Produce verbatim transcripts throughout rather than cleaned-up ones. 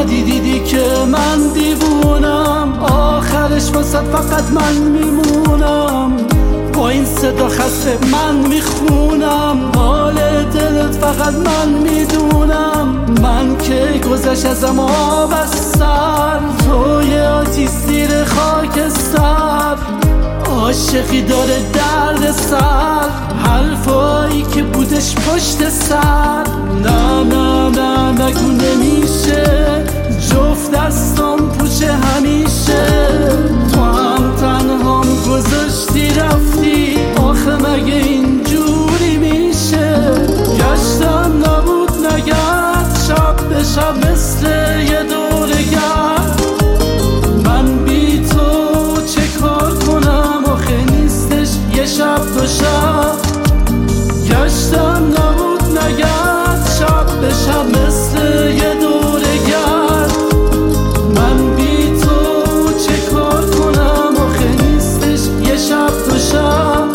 اومدی دیدی که من دیوونم، آخرش واسه فقط من میمونم. با این صدا خسته من میخونم، حال دلت فقط من میدونم. من که گذشت ازم آب از سر، توی آتیش زیر خاکستر. عاشقی داره درد سر، حرفایی که بودش پشت سر. نه نه نه نگو نمیشه، جفت دستم پوچه همیشه. تو هم تنهام گذاشتی رفتی، آخه مگه اینجوری میشه؟ گشتم نبود نگرد، شب به شب مثل یه دوره گرد. من بی تو چه کار کنم، آخه نیستش یه شب دو شب. گشتم نبود نگرد، شب به شب مثل یه دوره گرد. من بی تو چه کار کنم، آخه نیستش یه شب دو شب.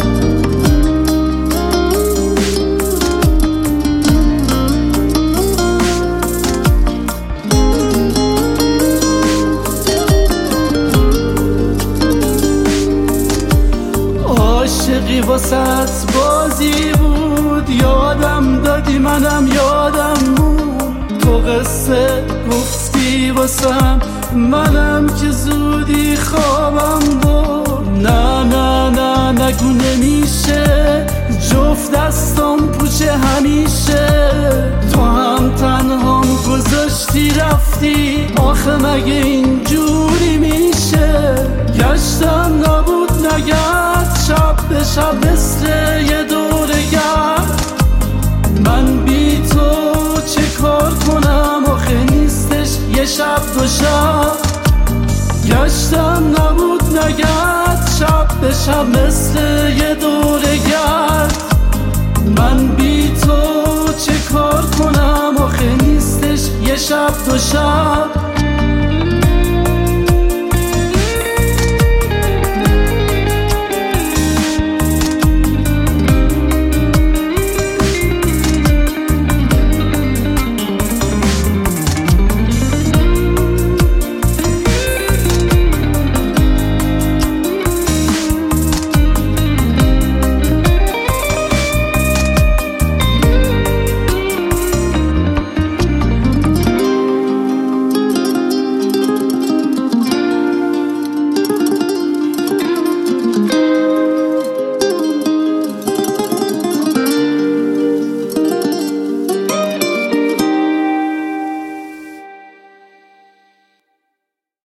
عاشقی واسط بازی بود، یادم دادی منم یادم بود. تو قصه گفتی واسم، منم که زودی خوابم بود. نه نه نه نگو نمیشه، جفت دستم پوچه همیشه. تو هم تنهام گذاشتی رفتی، آخه مگه اینجوری میشه؟ گشتم نبود نگرد، شب به شب مثل یه دوره گرد. من بی تو چه کار کنم، آخه نیستش یه شب دو شب. گشتم نبود نگرد، شب به شب مثل یه دوره گرد. من بی تو چه کار کنم، آخه نیستش یه شب دو شب.